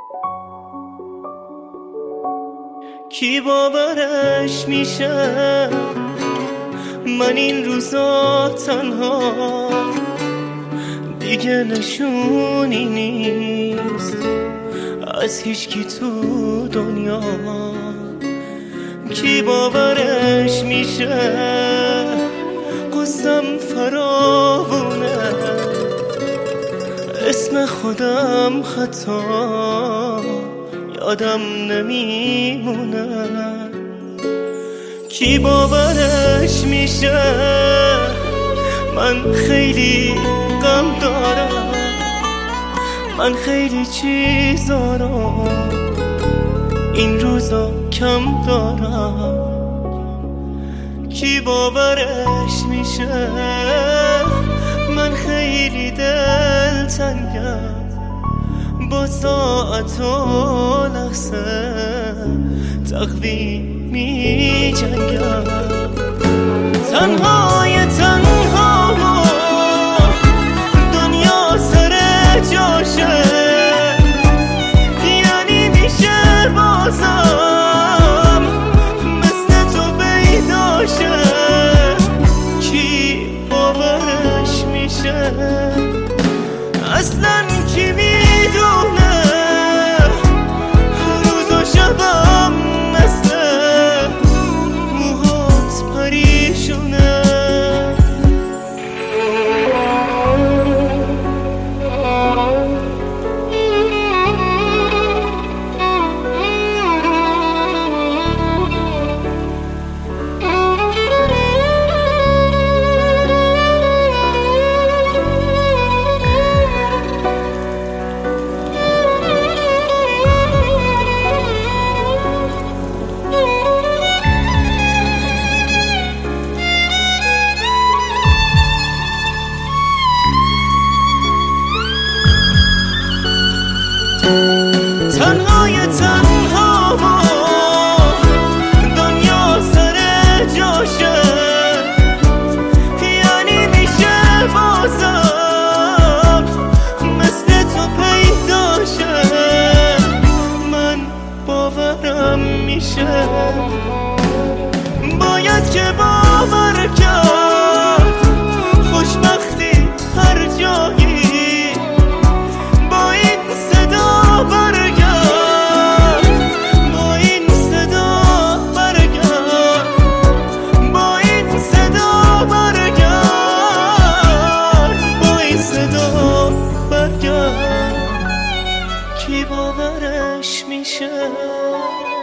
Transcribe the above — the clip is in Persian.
کی باورش میشه من این روزا تنها دیگه نشونی نیست از هیچکی تو دنیا. کی باورش میشه قصم فراوونه اسم خودم حتی یادم نمیمونه. کی باورش میشه من خیلی غم دارم، من خیلی چیزا رو این روزا کم دارم. کی باورش میشه من خیلی دلتنگم با ساعت و لحظه تقویم می جنگم. تنهای تنها و دنیا سر جاشه یعنی میشه بازم مثل تو بیداشه. کی باورش میشه اصلا کی میدونه روز و شبم مثل موهات پریشونه. تنهای تنها و دنیا سر جاشه یعنی میشه بازم مثل تو پیداشه. من باورم میشه باید که باور کرد خوشبختی هر جایی با این صدا برگرد، با این صدا برگرد، با این صدا برگرد، با این صدا برگرد. کی باورش میشه